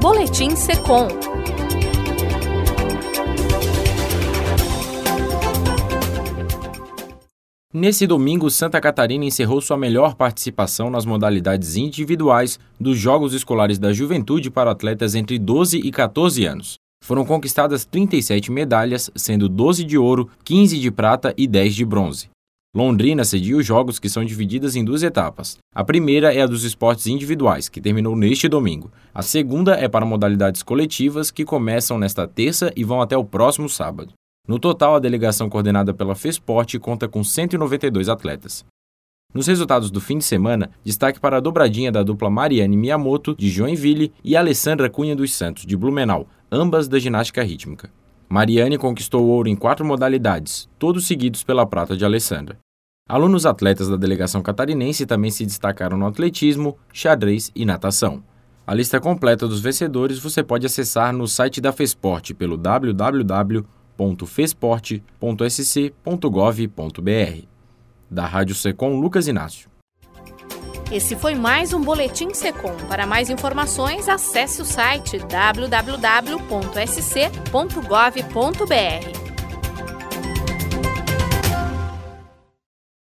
Boletim Secom. Nesse domingo, Santa Catarina encerrou sua melhor participação nas modalidades individuais dos Jogos Escolares da Juventude para atletas entre 12 e 14 anos. Foram conquistadas 37 medalhas, sendo 12 de ouro, 15 de prata e 10 de bronze. Londrina cedia os jogos, que são divididas em duas etapas. A primeira é a dos esportes individuais, que terminou neste domingo. A segunda é para modalidades coletivas, que começam nesta terça e vão até o próximo sábado. No total, a delegação coordenada pela FESPORT conta com 192 atletas. Nos resultados do fim de semana, destaque para a dobradinha da dupla Mariane Miyamoto, de Joinville, e Alessandra Cunha dos Santos, de Blumenau, ambas da ginástica rítmica. Mariane conquistou o ouro em 4 modalidades, todos seguidos pela prata de Alessandra. Alunos atletas da delegação catarinense também se destacaram no atletismo, xadrez e natação. A lista completa dos vencedores você pode acessar no site da FESPORT pelo www.fesport.sc.gov.br. Da Rádio Secom, Lucas Inácio. Esse foi mais um Boletim Secom. Para mais informações, acesse o site www.sc.gov.br.